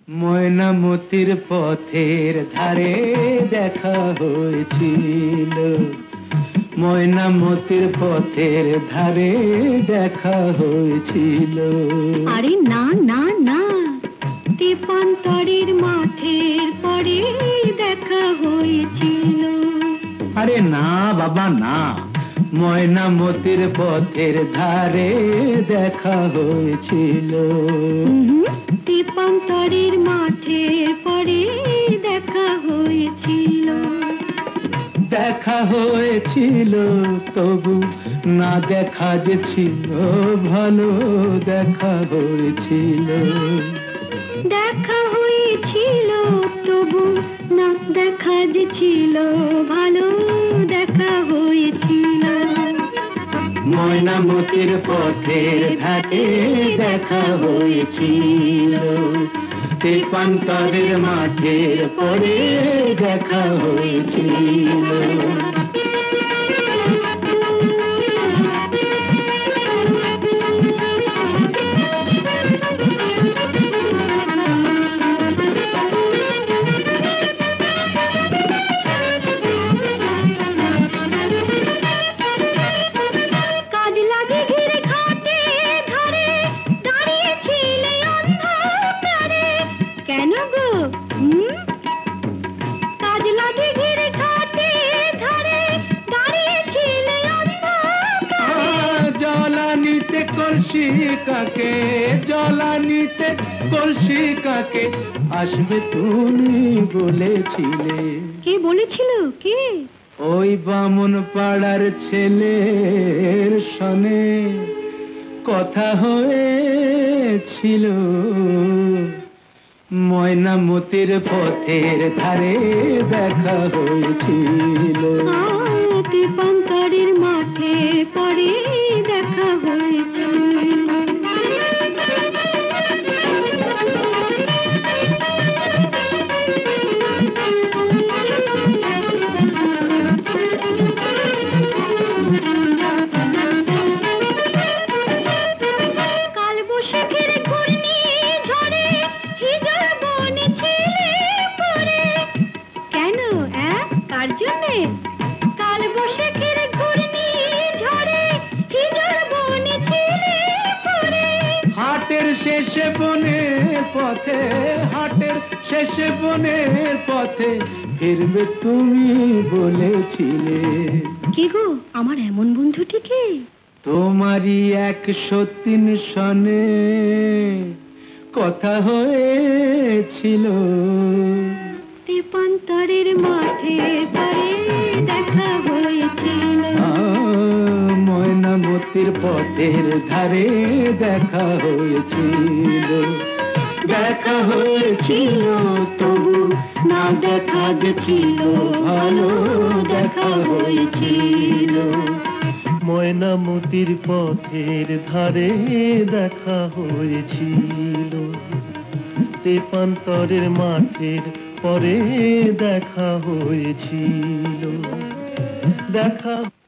ময়নামতির পথের ধারে দেখা হয়েছিল, ময়নামতির পথের ধারে দেখা হয়েছিল। আরে না না না, তেপান্তরের মাঠের পরে দেখা হয়েছিল। আরে না বাবা না, ময়নামতির পথের ধারে দেখা হয়েছিল। তেপান্তরের মাঠের পরে দেখা হয়েছিল। দেখা হয়েছিল তবু না দেখা যে ছিল ভালো, দেখা হয়েছিল। দেখা হয়েছিল তবু না দেখা যে ছিল ভালো, দেখা হয়েছিল। ময়নামতির পথের ধারে দেখা হয়েছিল, তেপান্তরের মাঠের পরে দেখা হয়েছিল। কেন গো? কাজ লাগে ঘিরে ঘাটে ধারে দাঁড়িয়েছিলে অন্ধকারে। জ্বালানিতে কলসি কাকে, জ্বালানিতে কলসি কাকে আসবে তুমি বলেছিলে। কে বলেছিল? কে? ওই বামন পাড়ার ছেলের সনে কথা হয়েছিল। ময়নামতির পথের ধারে দেখা হয়েছিল। তেপান্তরের মাঠে পরে দেখা হয়েছিল। কার জন্যে? কাল বৈশাখের ঘূর্ণি ঝড়ে হিজর বনে ছিলে পড়ে। হাটের শেষে বনের পথে, হাটের শেষে বনের পথে ফিরবে তুমি বলেছিলে। কে গো আমার এমন বন্ধুটিকে? তোমারই 103 সনে কথা হয়েছিল। তেপান্তরের মাঠে পরে দেখা হয়েছিল। ময়নামতির পথের ধারে দেখা হয়েছিল। দেখা হয়েছিল তবু না দেখা যে ছিল ভালো, দেখা হয়েছিল। ময়নামতির পথের ধারে দেখা হয়েছিল, তেপান্তরের মাঠের পরে দেখা হয়েছিল। দেখা